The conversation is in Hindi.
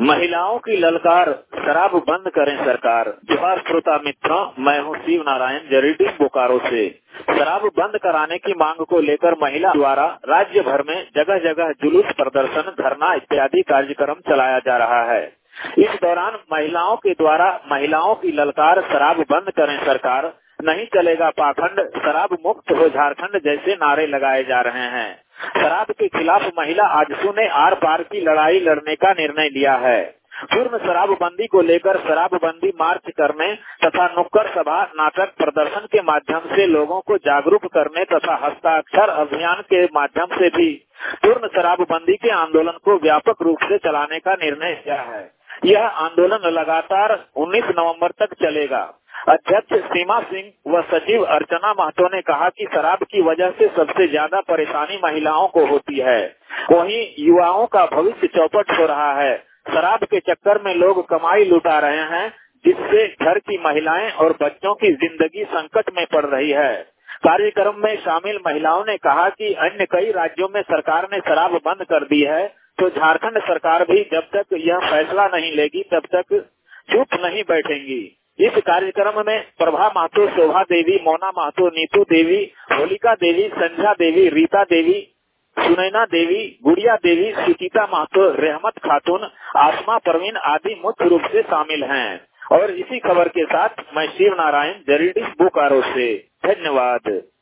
महिलाओं की ललकार, शराब बंद करें सरकार। जोहार श्रोता मित्रों, मैं हूं शिव नारायण, जरीडीह बोकारो से। शराब बंद कराने की मांग को लेकर महिला द्वारा राज्य भर में जगह जगह जुलूस, प्रदर्शन, धरना इत्यादि कार्यक्रम चलाया जा रहा है। इस दौरान महिलाओं के द्वारा महिलाओं की ललकार, शराब बंद करें सरकार, नहीं चलेगा पाखंड, शराब मुक्त हो झारखंड जैसे नारे लगाए जा रहे हैं। शराब के खिलाफ महिला आजसू ने आर पार की लड़ाई लड़ने का निर्णय लिया है। पूर्ण शराबबंदी को लेकर शराबबंदी मार्च करने तथा नुक्कड़ सभा, नाटक, प्रदर्शन के माध्यम से लोगों को जागरूक करने तथा हस्ताक्षर अभियान के माध्यम से भी पूर्ण शराबबंदी के आंदोलन को व्यापक रूप से चलाने का निर्णय किया है। यह आंदोलन लगातार 19 नवंबर तक चलेगा। अध्यक्ष सीमा सिंह व सचिव अर्चना महतो ने कहा कि शराब की वजह से सबसे ज्यादा परेशानी महिलाओं को होती है, वहीं युवाओं का भविष्य चौपट हो रहा है। शराब के चक्कर में लोग कमाई लुटा रहे हैं, जिससे घर की महिलाएं और बच्चों की जिंदगी संकट में पड़ रही है। कार्यक्रम में शामिल महिलाओं ने कहा कि अन्य कई राज्यों में सरकार ने शराब बंद कर दी है, तो झारखंड सरकार भी जब तक यह फैसला नहीं लेगी तब तक चुप नहीं बैठेंगी। इस कार्यक्रम में प्रभा महतो, शोभा देवी, मोना महतो, नीतू देवी, होलिका देवी, संध्या देवी, रीता देवी, सुनैना देवी, गुड़िया देवी, सुचिता महतो, रहमत खातून, आसमा परवीन आदि मुख्य रूप से शामिल हैं। और इसी खबर के साथ मैं शिव नारायण, जरीडीह बोकारो से। धन्यवाद।